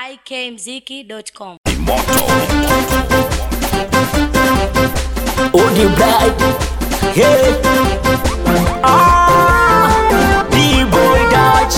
ikmziki.com. Odi bright, hey, B-boy Dutch,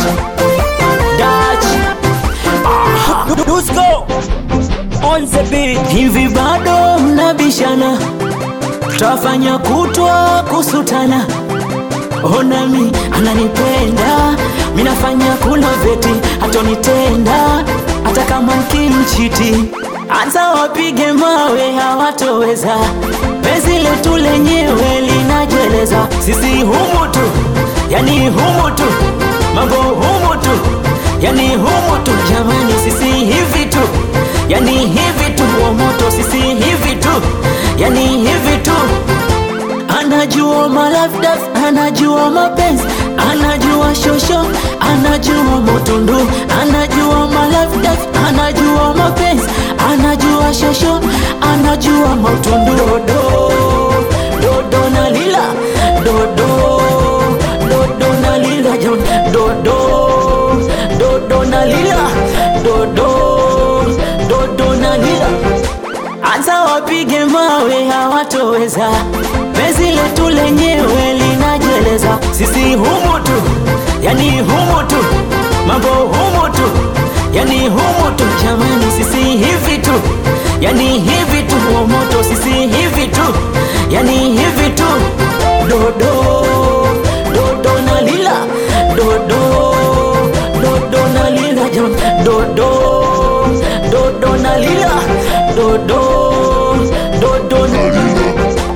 let's go, on the beat. Hivi bado mnabishana, tutafanya kutwa kusutana. Onami ananipenda, minafanya kuna veti, hatonitenda hata kama nkimchiti. Anza wapige mawe hawatoweza, penzi letu lenyewe linajeleza. Sisi humu tu, yani humu tu, mambo humu tu, yani humu tu. Jamani sisi hivi tu, yani hivi tu. Wa moto sisi hivi tu, yani hivi tu. Anajua malafdaf, anajua mapenzi, anajua shosho, anajua motundu. Anajua malafdaf, anajua mapenzi, anajua shosho, anajua motundu. Dodo, dodo na lila, dodo, dodo na lila, dodo, dodo na lila, dodo, dodo na lila. Anza wapige mawe hawatoweza, penzi letu lenyewe linajeleza. Sisi humu tu, yani humu tu, mambo humu tu, yani humu tu. Jamani sisi hivi tu, yani hivi tu. Wa moto sisi hivi tu, yani hivi tu. Dodo, dodo na lila, dodo, dodo na lila, dodo, dodo na lila, dodo, dodo na lila.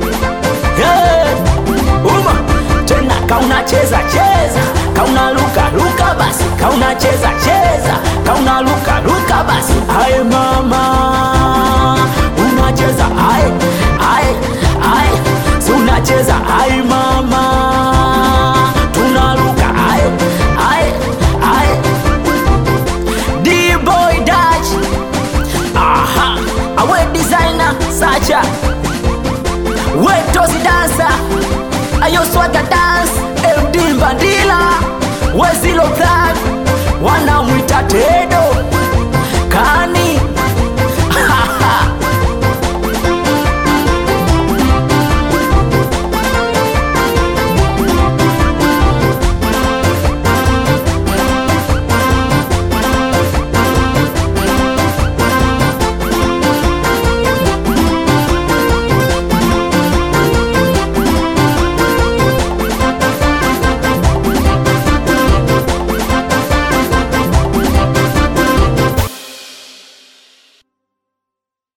Kauna cheza cheza, kauna luka luka basi, kauna cheza cheza, kauna luka luka basi. Aye mama, unacheza aye, aye, aye, si unacheza aye mama, tunaluka aye, aye, aye. D-boy Dutch, aha, awe designer Sacha, we tozi dancer, ayo swagger dance, LD Bandila, we zilo plan, wanamwita Tedo.